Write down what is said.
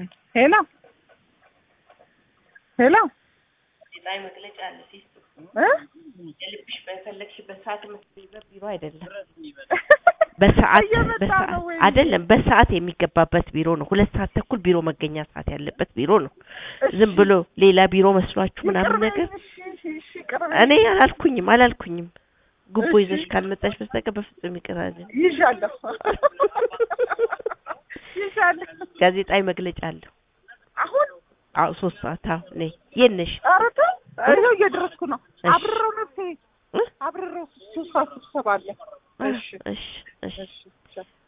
ሄሎ ሄሎ ዲላይ መግለጫ አለ ሲስቱ የልብሽ በፈለግሽበት ሰዓት መስሪበት ቢሮ አይደለም በሰዓት አይደለም በሰዓት የሚገባበት ቢሮ ነው 2 ሰዓት ተኩል ቢሮ መገኛ ሰዓት ያለበት ቢሮ ነው ዝም ብሎ ሌላ ቢሮ መስሏችሁ ምናምን ነገር እኔ አላልኩኝም ጉቦ ይዘሽ ካልመጣሽ በስተቀር በፍጹም ይቀራል ይሻለሁ ጋዜጣዊ መግለጫ አለ አሁን 3 ሰዓት ነይ የነሽ አረተ አይው እየደረስኩ ነው አብረው ነው አብረው 3 ሰዓት ተሰባለ እሺ